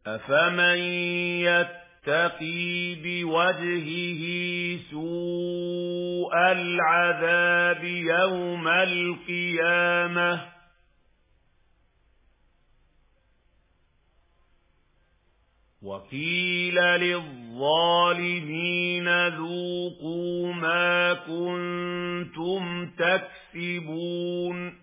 أفمن يتقي بوجهه سوء العذاب يوم القيامة وقيل للظالمين ذوقوا ما كنتم تكسبون